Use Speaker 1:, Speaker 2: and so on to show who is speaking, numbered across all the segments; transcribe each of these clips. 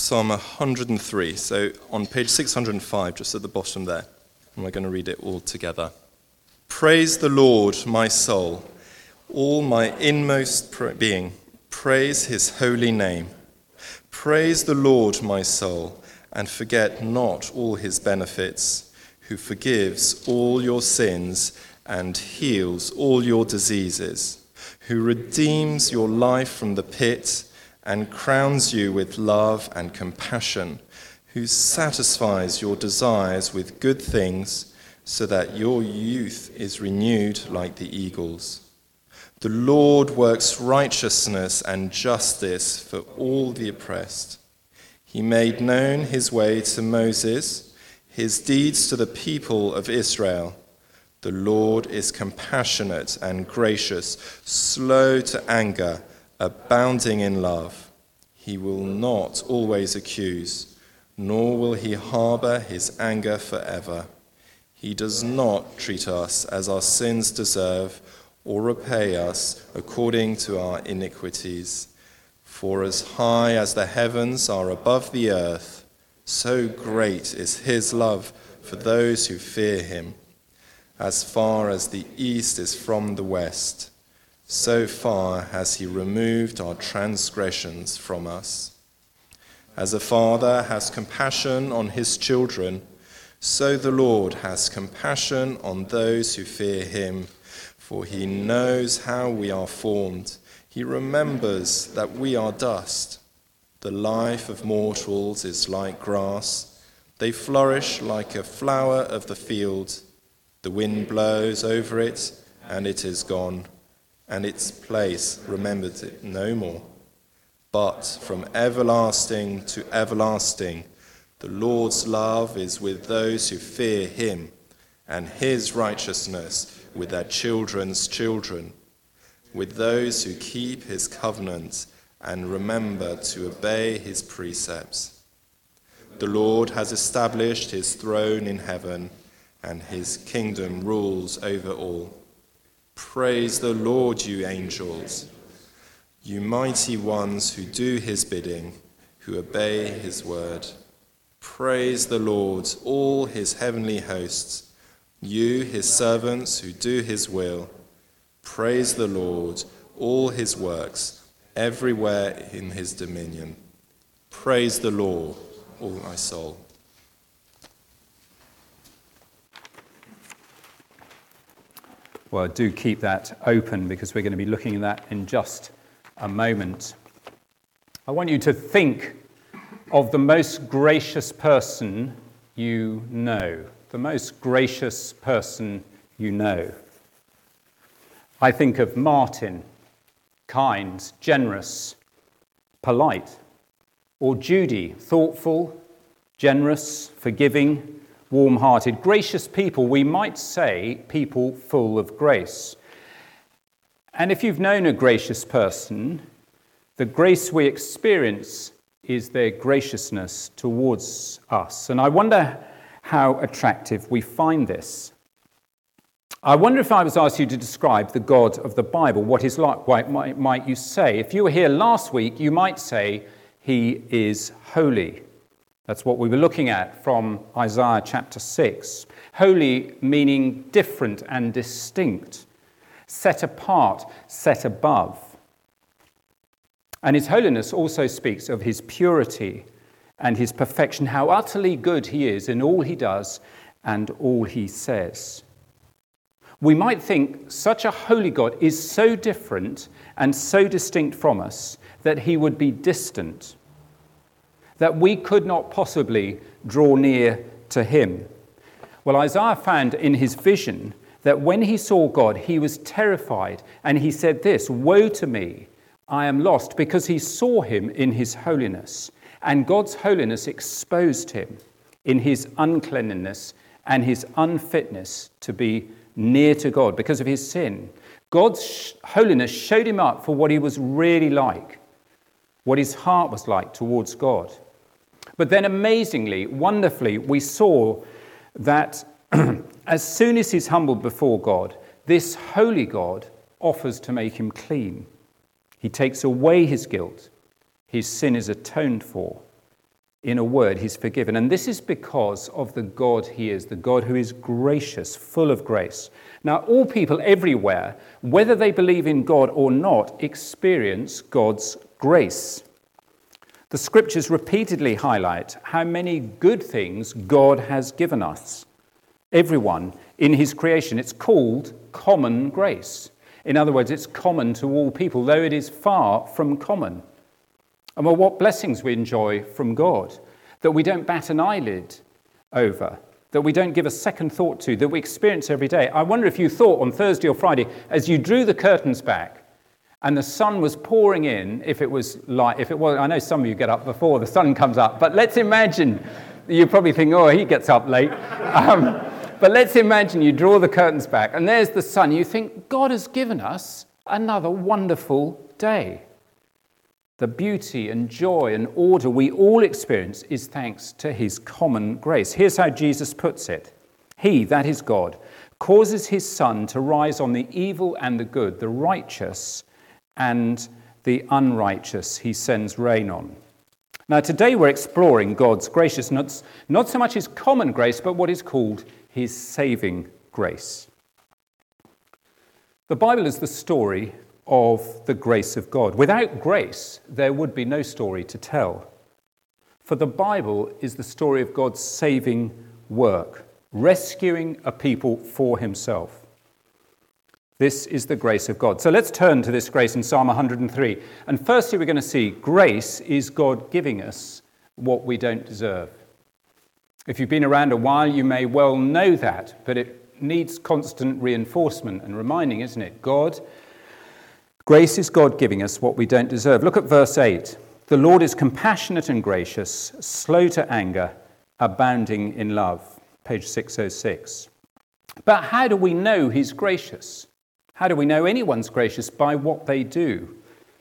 Speaker 1: Psalm 103, so on page 605, just at the bottom there, and we're going to read it all together. Praise the Lord, my soul, all my inmost being, praise his holy name. Praise the Lord, my soul, and forget not all his benefits, who forgives all your sins and heals all your diseases, who redeems your life from the pit and crowns you with love and compassion, who satisfies your desires with good things, so that your youth is renewed like the eagles. The Lord works righteousness and justice for all the oppressed. He made known his way to Moses, his deeds to the people of Israel. The Lord is compassionate and gracious, slow to anger, abounding in love. He will not always accuse, nor will he harbor his anger forever. He does not treat us as our sins deserve, or repay us according to our iniquities. For as high as the heavens are above the earth, so great is his love for those who fear him. As far as the east is from the west, so far has he removed our transgressions from us. As a father has compassion on his children, so the Lord has compassion on those who fear him, for he knows how we are formed. He remembers that we are dust. The life of mortals is like grass. They flourish like a flower of the field. The wind blows over it, and it is gone, and its place remembers it no more. But from everlasting to everlasting, the Lord's love is with those who fear him, and his righteousness with their children's children, with those who keep his covenant and remember to obey his precepts. The Lord has established his throne in heaven, and his kingdom rules over all. Praise the Lord, you angels, you mighty ones who do his bidding, who obey his word. Praise the Lord, all his heavenly hosts, you his servants who do his will. Praise the Lord, all his works, everywhere in his dominion. Praise the Lord, all my soul.
Speaker 2: Well, do keep that open, because we're going to be looking at that in just a moment. I want you to think of the most gracious person you know. The most gracious person you know. I think of Martin, kind, generous, polite. Or Judy, thoughtful, generous, forgiving, warm-hearted. Gracious people, we might say people full of grace. And if you've known a gracious person, the grace we experience is their graciousness towards us. And I wonder how attractive we find this. I wonder if I was asked you to describe the God of the Bible, what he's like, what might you say? If you were here last week, you might say he is holy. That's what we were looking at from Isaiah chapter 6. Holy meaning different and distinct, set apart, set above. And his holiness also speaks of his purity and his perfection, how utterly good he is in all he does and all he says. We might think such a holy God is so different and so distinct from us that he would be distant, that we could not possibly draw near to him. Well, Isaiah found in his vision that when he saw God, he was terrified, and he said this, "Woe to me, I am lost," because he saw him in his holiness, and God's holiness exposed him in his uncleanness and his unfitness to be near to God because of his sin. God's holiness showed him up for what he was really like, what his heart was like towards God. But then amazingly, wonderfully, we saw that as soon as he's humbled before God, this holy God offers to make him clean. He takes away his guilt. His sin is atoned for. In a word, he's forgiven. And this is because of the God he is, the God who is gracious, full of grace. Now, all people everywhere, whether they believe in God or not, experience God's grace. The scriptures repeatedly highlight how many good things God has given us, everyone in his creation. It's called common grace. In other words, it's common to all people, though it is far from common. And well, what blessings we enjoy from God, that we don't bat an eyelid over, that we don't give a second thought to, that we experience every day. I wonder if you thought on Thursday or Friday, as you drew the curtains back and the sun was pouring in, if it was, I know some of you get up before the sun comes up, but let's imagine, you probably think, oh, he gets up late. But let's imagine you draw the curtains back and there's the sun. You think, God has given us another wonderful day. The beauty and joy and order we all experience is thanks to his common grace. Here's how Jesus puts it. He, that is God, causes his sun to rise on the evil and the good, the righteous and the unrighteous. He sends rain on. Now, today we're exploring God's graciousness, not so much his common grace, but what is called his saving grace. The Bible is the story of the grace of God. Without grace, there would be no story to tell. For the Bible is the story of God's saving work, rescuing a people for himself. This is the grace of God. So let's turn to this grace in Psalm 103. And firstly, we're going to see grace is God giving us what we don't deserve. If you've been around a while, you may well know that, but it needs constant reinforcement and reminding, isn't it? Grace is God giving us what we don't deserve. Look at verse 8. The Lord is compassionate and gracious, slow to anger, abounding in love. Page 606. But how do we know he's gracious? How do we know anyone's gracious? By what they do.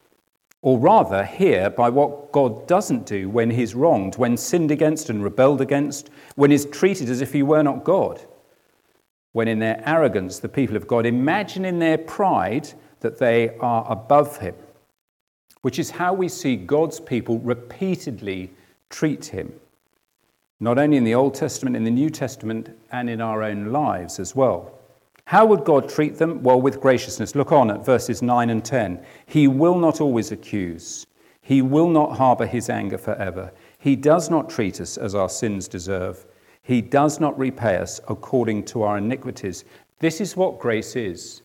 Speaker 2: Or rather, here, by what God doesn't do when he's wronged, when sinned against and rebelled against, when he's treated as if he were not God. When in their arrogance, the people of God imagine in their pride that they are above him, which is how we see God's people repeatedly treat him, not only in the Old Testament, in the New Testament, and in our own lives as well. How would God treat them? Well, with graciousness. Look on at verses 9 and 10. He will not always accuse. He will not harbour his anger forever. He does not treat us as our sins deserve. He does not repay us according to our iniquities. This is what grace is.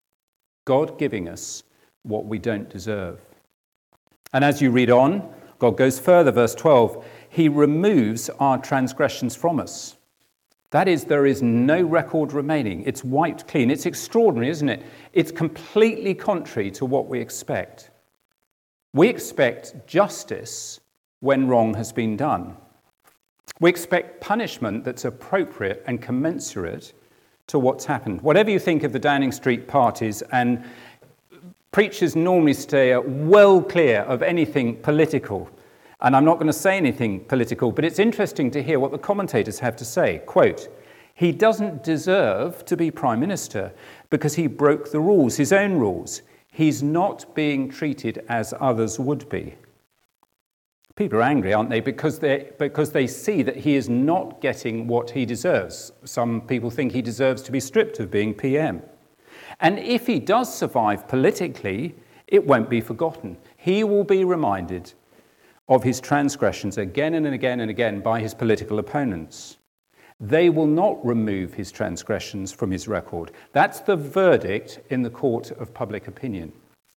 Speaker 2: God giving us what we don't deserve. And as you read on, God goes further, verse 12, he removes our transgressions from us. That is, there is no record remaining. It's wiped clean. It's extraordinary, isn't it? It's completely contrary to what we expect. We expect justice when wrong has been done. We expect punishment that's appropriate and commensurate to what's happened. Whatever you think of the Downing Street parties, and preachers normally stay well clear of anything political. And I'm not going to say anything political, but it's interesting to hear what the commentators have to say. Quote, he doesn't deserve to be Prime Minister because he broke the rules, his own rules. He's not being treated as others would be. People are angry, aren't they? Because they see that he is not getting what he deserves. Some people think he deserves to be stripped of being PM. And if he does survive politically, it won't be forgotten. He will be reminded of his transgressions again and again and again by his political opponents. They will not remove his transgressions from his record. That's the verdict in the court of public opinion.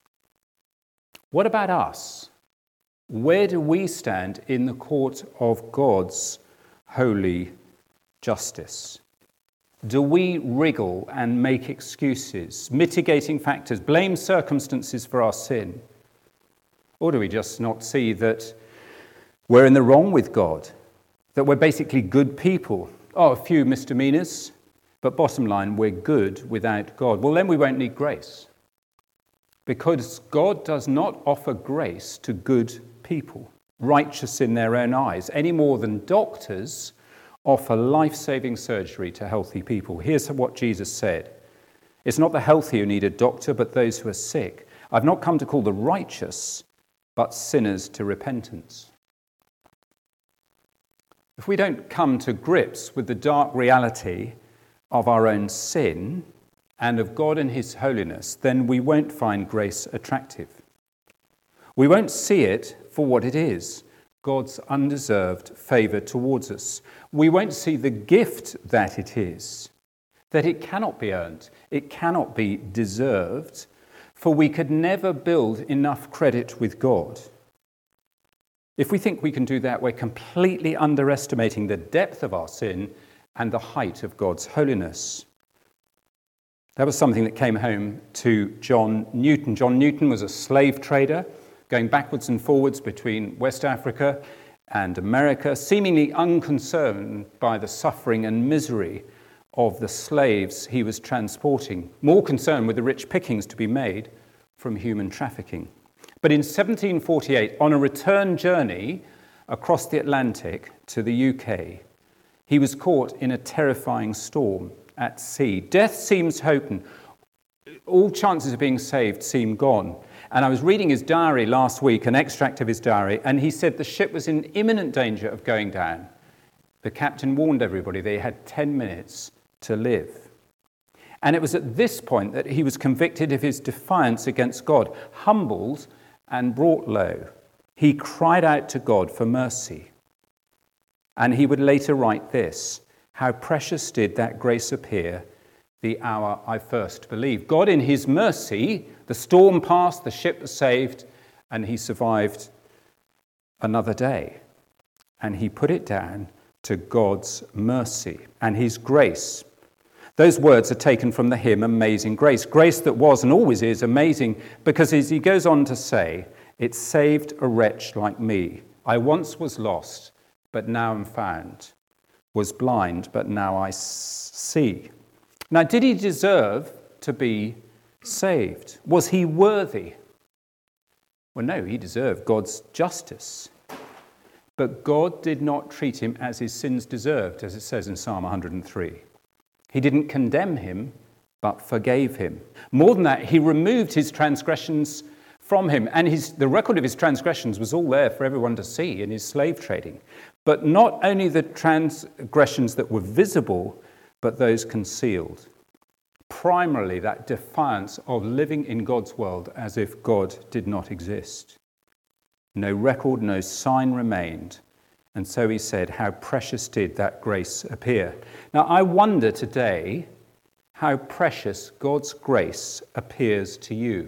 Speaker 2: What about us? Where do we stand in the court of God's holy justice? Do we wriggle and make excuses, mitigating factors, blame circumstances for our sin? Or do we just not see that we're in the wrong with God, that we're basically good people? Oh, a few misdemeanors, but bottom line, we're good without God. Well, then we won't need grace, because God does not offer grace to good people, righteous in their own eyes, any more than doctors offer life-saving surgery to healthy people. Here's what Jesus said. It's not the healthy who need a doctor, but those who are sick. I've not come to call the righteous, but sinners to repentance. if we don't come to grips with the dark reality of our own sin and of God and his holiness, then we won't find grace attractive. We won't see it for what it is, God's undeserved favour towards us. We won't see the gift that it is, that it cannot be earned, it cannot be deserved, for we could never build enough credit with God. If we think we can do that, we're completely underestimating the depth of our sin and the height of God's holiness. That was something that came home to John Newton. John Newton was a slave trader, going backwards and forwards between West Africa and America, seemingly unconcerned by the suffering and misery of the slaves he was transporting, more concerned with the rich pickings to be made from human trafficking. But in 1748, on a return journey across the Atlantic to the UK, he was caught in a terrifying storm at sea. Death seems hopeless. All chances of being saved seem gone. And I was reading his diary last week, an extract of his diary, and he said the ship was in imminent danger of going down. The captain warned everybody they had 10 minutes to live. And it was at this point that he was convicted of his defiance against God, humbled and brought low. He cried out to God for mercy. And he would later write this: "How precious did that grace appear the hour I first believed." God in his mercy, the storm passed, the ship was saved, and he survived another day. And he put it down to God's mercy and his grace. Those words are taken from the hymn Amazing Grace. Grace that was and always is amazing, because as he goes on to say, it saved a wretch like me. I once was lost, but now am found. Was blind, but now I see. Now, did he deserve to be saved? Was he worthy? Well, no, he deserved God's justice. But God did not treat him as his sins deserved, as it says in Psalm 103. He didn't condemn him, but forgave him. More than that, he removed his transgressions from him. And the record of his transgressions was all there for everyone to see in his slave trading. But not only the transgressions that were visible, but those concealed. Primarily, that defiance of living in God's world as if God did not exist. No record, no sign remained. And so he said, how precious did that grace appear. Now, I wonder today how precious God's grace appears to you.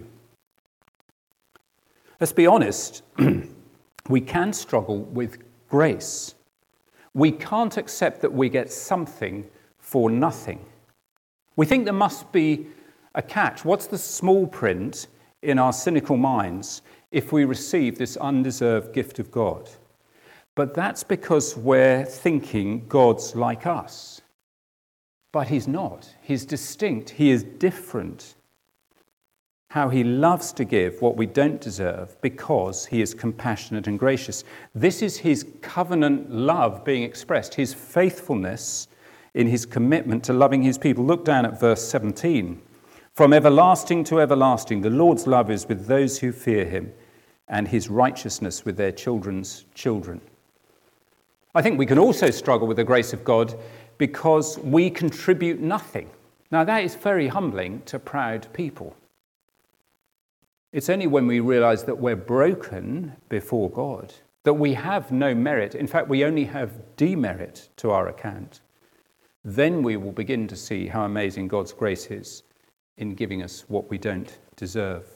Speaker 2: Let's be honest, we can struggle with grace. We can't accept that we get something for nothing. We think there must be a catch. What's the small print in our cynical minds if we receive this undeserved gift of God? But that's because we're thinking God's like us. But he's not. He's distinct. He is different. How he loves to give what we don't deserve because he is compassionate and gracious. This is his covenant love being expressed, his faithfulness in his commitment to loving his people. Look down at verse 17. From everlasting to everlasting, the Lord's love is with those who fear him, and his righteousness with their children's children. I think we can also struggle with the grace of God because we contribute nothing. Now, that is very humbling to proud people. It's only when we realize that we're broken before God, that we have no merit, in fact, we only have demerit to our account, then we will begin to see how amazing God's grace is in giving us what we don't deserve.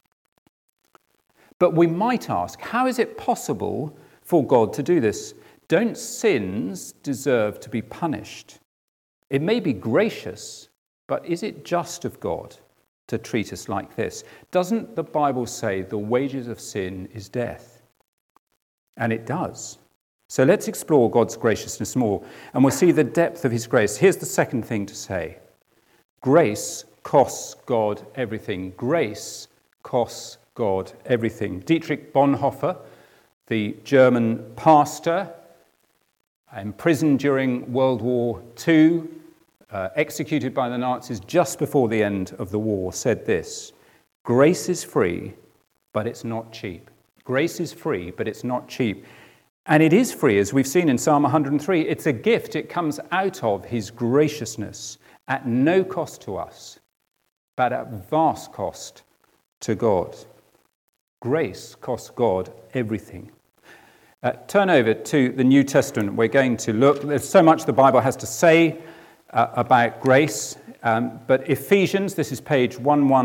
Speaker 2: But we might ask, how is it possible for God to do this? Don't sins deserve to be punished? It may be gracious, but is it just of God to treat us like this? Doesn't the Bible say the wages of sin is death? And it does. So let's explore God's graciousness more, and we'll see the depth of his grace. Here's the second thing to say. Grace costs God everything. Grace costs God everything. Dietrich Bonhoeffer, the German pastor, imprisoned during World War II, executed by the Nazis just before the end of the war, said this: grace is free, but it's not cheap. Grace is free, but it's not cheap. And it is free, as we've seen in Psalm 103. It's a gift. It comes out of his graciousness at no cost to us, but at vast cost to God. Grace costs God everything. Turn over to the New Testament. We're going to look. There's so much the Bible has to say about grace. But Ephesians, this is page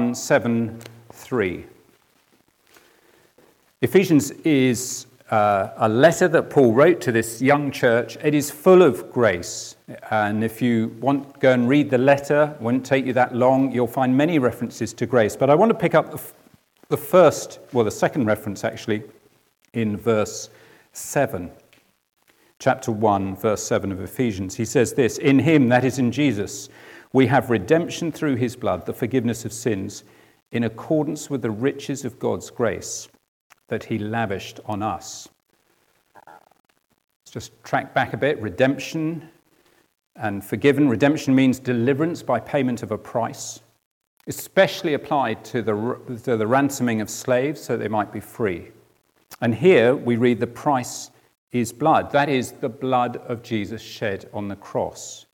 Speaker 2: 1173. Ephesians is a letter that Paul wrote to this young church. It is full of grace. And if you want, go and read the letter. It won't take you that long. You'll find many references to grace. But I want to pick up the second reference actually, in verse 7. Chapter 1, verse 7 of Ephesians. He says this, "In him, that is in Jesus, we have redemption through his blood, the forgiveness of sins, in accordance with the riches of God's grace that he lavished on us." Let's just track back a bit. Redemption and forgiven. Redemption means deliverance by payment of a price, especially applied to the ransoming of slaves so they might be free. And here we read the price is blood. That is the blood of Jesus shed on the cross.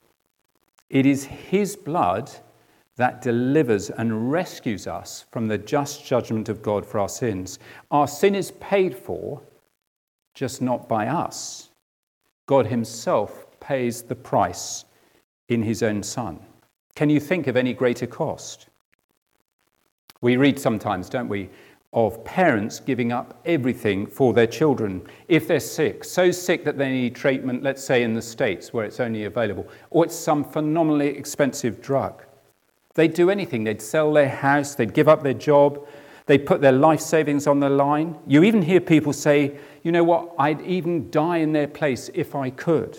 Speaker 2: It is his blood that delivers and rescues us from the just judgment of God for our sins. Our sin is paid for, just not by us. God himself pays the price in his own Son. Can you think of any greater cost? We read sometimes, don't we, of parents giving up everything for their children if they're sick, so sick that they need treatment, let's say in the States where it's only available, or it's some phenomenally expensive drug. They'd do anything. They'd sell their house, they'd give up their job, they'd put their life savings on the line. You even hear people say, you know what, I'd even die in their place if I could.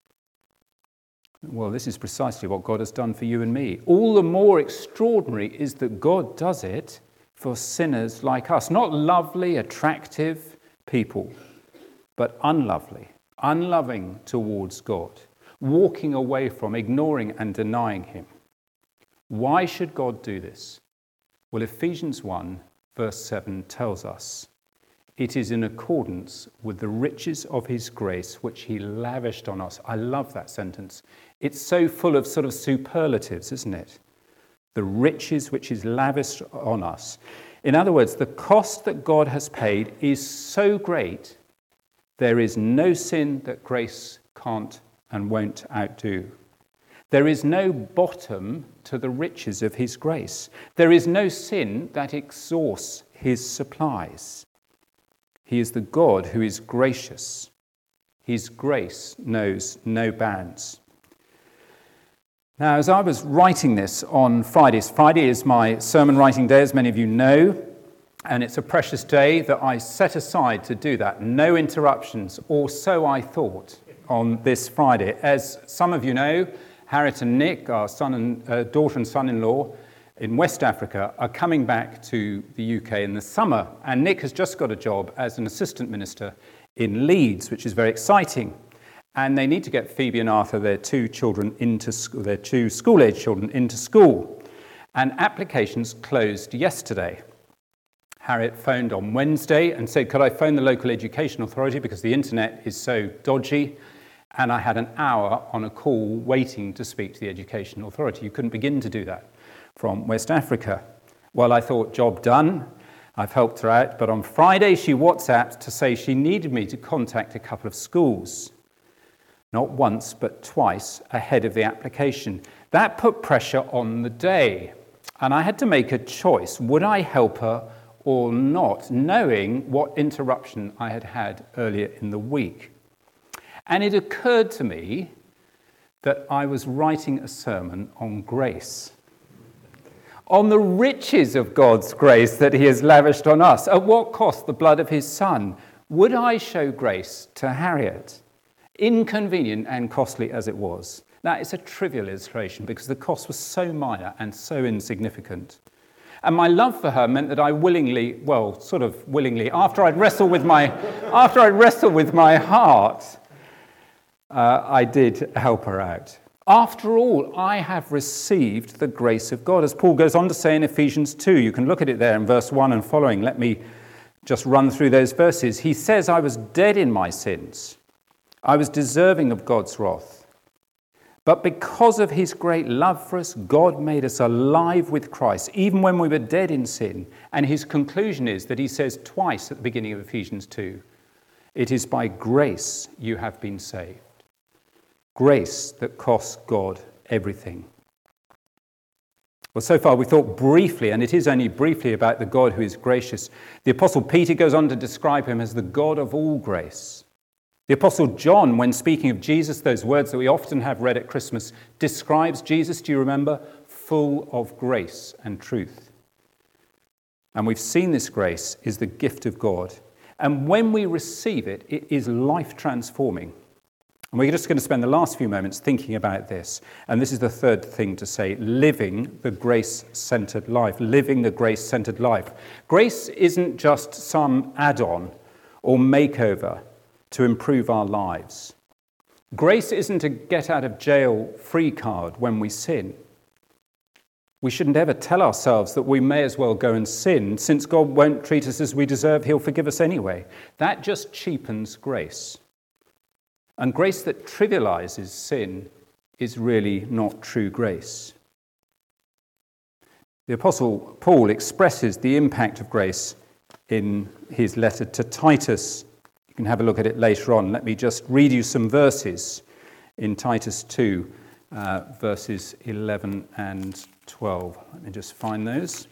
Speaker 2: Well, this is precisely what God has done for you and me. All the more extraordinary is that God does it for sinners like us, not lovely, attractive people, but unlovely, unloving towards God, walking away from, ignoring and denying him. Why should God do this? Well, Ephesians 1, verse 7 tells us it is in accordance with the riches of his grace which he lavished on us. I love that sentence. It's so full of sort of superlatives, isn't it? The riches which is lavished on us. In other words, the cost that God has paid is so great, there is no sin that grace can't and won't outdo. There is no bottom to the riches of his grace. There is no sin that exhausts his supplies. He is the God who is gracious. His grace knows no bounds. Now, as I was writing this on Friday is my sermon writing day, as many of you know, and it's a precious day that I set aside to do that. No interruptions, or so I thought, on this Friday. As some of you know, Harriet and Nick, our daughter and son-in-law in West Africa, are coming back to the UK in the summer, and Nick has just got a job as an assistant minister in Leeds, which is very exciting. And they need to get Phoebe and Arthur, their two children, into school, their two school-age children, into school. And applications closed yesterday. Harriet phoned on Wednesday and said, could I phone the local education authority because the internet is so dodgy? And I had an hour on a call waiting to speak to the education authority. You couldn't begin to do that from West Africa. Well, I thought, job done. I've helped her out. But on Friday, she WhatsApped to say she needed me to contact a couple of schools. Not once, but twice ahead of the application. That put pressure on the day. And I had to make a choice. Would I help her or not, knowing what interruption I had had earlier in the week? And it occurred to me that I was writing a sermon on grace, on the riches of God's grace that he has lavished on us. At what cost? The blood of his Son. Would I show grace to Harriet? Inconvenient and costly as it was. Now, it's a trivial illustration because the cost was so minor and so insignificant. And my love for her meant that I willingly, after I'd wrestled with my heart, I did help her out. After all, I have received the grace of God. As Paul goes on to say in Ephesians 2, you can look at it there in verse 1 and following. Let me Just run through those verses. He says, I was dead in my sins. I was deserving of God's wrath. But because of his great love for us, God made us alive with Christ, even when we were dead in sin. And his conclusion is that he says twice at the beginning of Ephesians 2, it is by grace you have been saved. Grace that costs God everything. Well, so far we thought briefly, and it is only briefly, about the God who is gracious. The Apostle Peter goes on to describe him as the God of all grace. The Apostle John, when speaking of Jesus, those words that we often have read at Christmas, describes Jesus, do you remember? Full of grace and truth. And we've seen this grace is the gift of God. And when we receive it, it is life-transforming. And we're just going to spend the last few moments thinking about this. And this is the third thing to say, living the grace-centered life. Living the grace-centered life. Grace isn't just some add-on or makeover to improve our lives. Grace isn't a get-out-of-jail-free card when we sin. We shouldn't ever tell ourselves that we may as well go and sin. Since God won't treat us as we deserve, he'll forgive us anyway. That just cheapens grace. And grace that trivializes sin is really not true grace. The Apostle Paul expresses the impact of grace in his letter to Titus. You can have a look at it later on. Let me just read you some verses in Titus 2, verses 11 and 12. Let me just find those.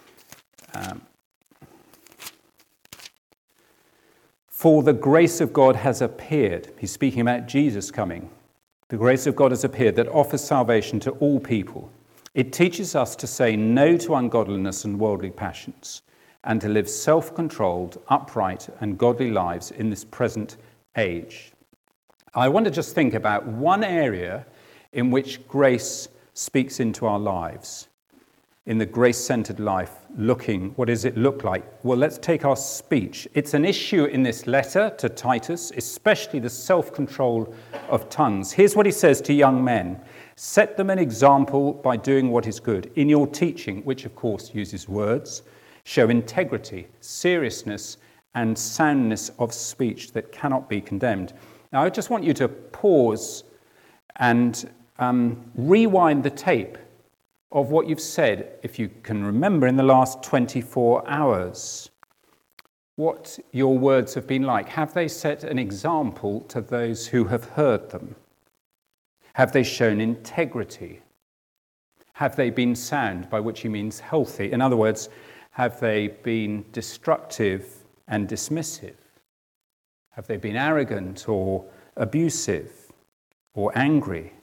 Speaker 2: For the grace of God has appeared. He's speaking about Jesus coming. The grace of God has appeared that offers salvation to all people. It teaches us to say no to ungodliness and worldly passions, and to live self-controlled, upright, and godly lives in this present age. I want to just think about one area in which grace speaks into our lives. In the grace-centered life, what does it look like? Well, let's take our speech. It's an issue in this letter to Titus, especially the self-control of tongues. Here's what he says to young men. Set them an example by doing what is good. In your teaching, which of course uses words, show integrity, seriousness, and soundness of speech that cannot be condemned. Now, I just want you to pause and rewind the tape of what you've said, if you can remember, in the last 24 hours. What your words have been like. Have they set an example to those who have heard them? Have they shown integrity? Have they been sound, by which he means healthy? In other words, have they been destructive and dismissive? Have they been arrogant or abusive or angry?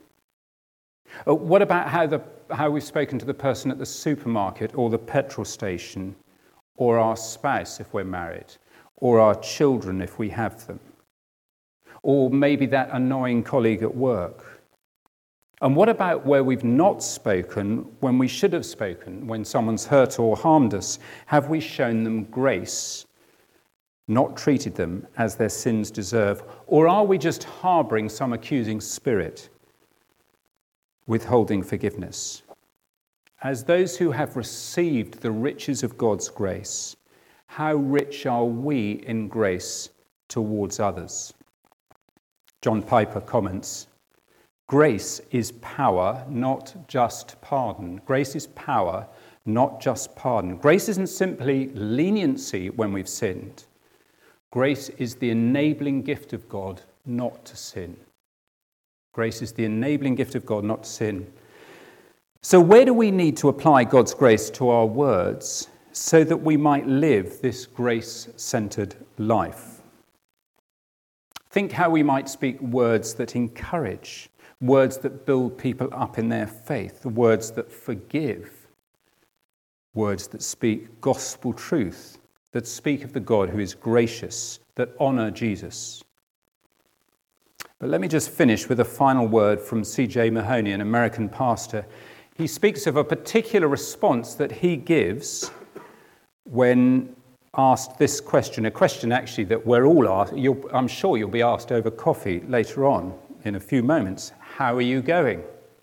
Speaker 2: What about how we've spoken to the person at the supermarket or the petrol station, or our spouse if we're married, or our children if we have them, or maybe that annoying colleague at work? And what about where we've not spoken when we should have spoken, when someone's hurt or harmed us? Have we shown them grace, not treated them as their sins deserve? Or are we just harboring some accusing spirit, withholding forgiveness? As those who have received the riches of God's grace, how rich are we in grace towards others? John Piper comments, grace is power, not just pardon. Grace is power, not just pardon. Grace isn't simply leniency when we've sinned. Grace is the enabling gift of God not to sin. Grace is the enabling gift of God not to sin. So where do we need to apply God's grace to our words so that we might live this grace-centered life? Think how we might speak words that encourage, words that build people up in their faith, words that forgive, words that speak gospel truth, that speak of the God who is gracious, that honour Jesus. But let me just finish with a final word from C.J. Mahoney, an American pastor. He speaks of a particular response that he gives when asked this question, a question actually that we're all asked. I'm sure you'll be asked over coffee later on in a few moments. How are you going?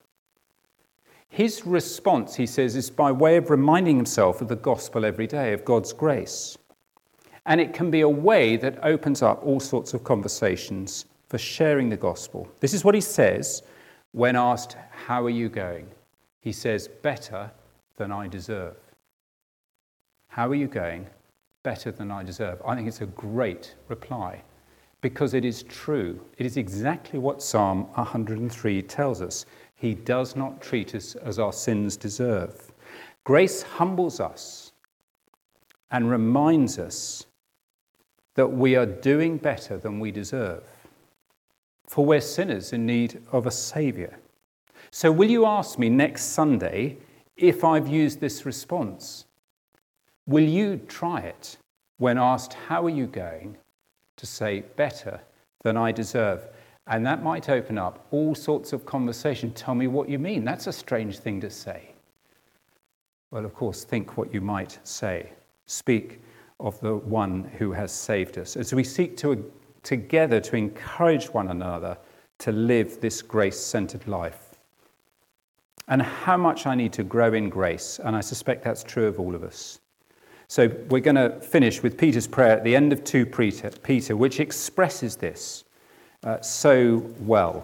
Speaker 2: His response, he says, is by way of reminding himself of the gospel every day, of God's grace. And it can be a way that opens up all sorts of conversations for sharing the gospel. This is what he says when asked, "How are you going?" He says, "Better than I deserve." How are you going? Better than I deserve. I think it's a great reply because it is true. It is exactly what Psalm 103 tells us. He does not treat us as our sins deserve. Grace humbles us and reminds us that we are doing better than we deserve. For we're sinners in need of a saviour. So will you ask me next Sunday if I've used this response? Will you try it when asked, "How are you going?" to say, "Better than I deserve"? And that might open up all sorts of conversation. Tell me what you mean. That's a strange thing to say. Well, of course, think what you might say. Speak of the one who has saved us. As we seek together to encourage one another to live this grace-centered life. And how much I need to grow in grace, and I suspect that's true of all of us. So we're going to finish with Peter's prayer at the end of 2 Peter, which expresses this so well.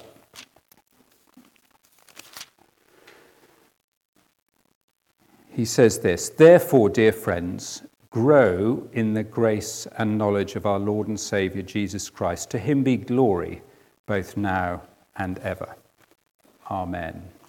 Speaker 2: He says this, "Therefore, dear friends, grow in the grace and knowledge of our Lord and Saviour Jesus Christ. To him be glory both now and ever. Amen."